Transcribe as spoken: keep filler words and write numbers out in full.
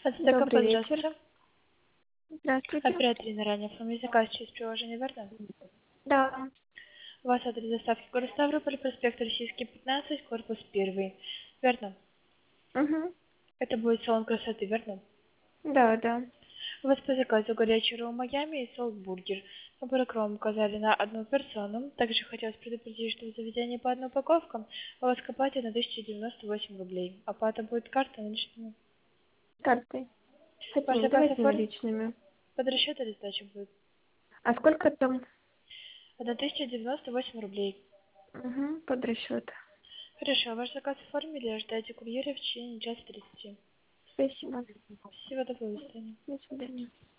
Добрый Компот, вечер. здравствуйте. Здравствуйте. Оператор генеральной формы заказ через приложение, верно? Да. У вас адрес доставки город Ставрополь, проспект Российский, пятнадцать, корпус один. Верно? Угу. Это будет салон красоты, верно? Да, да. У вас по заказу горячий ролл Майами и соус-бургер. Набор вам указали на одну персону. Также хотелось предупредить, что в заведении по одной упаковкам у вас копате на тысячу девяносто восемь рублей. Оплата будет картой наличными. Картой. Ваш Хотим, заказ давайте оформлен? наличными. Под расчет или сдача будет? А сколько там? тысяча девяносто восемь рублей. Угу. Под расчет. Хорошо, ваш заказ оформили, ожидайте курьера в течение часа тридцати. Спасибо. Всего доброго, до свидания. До свидания.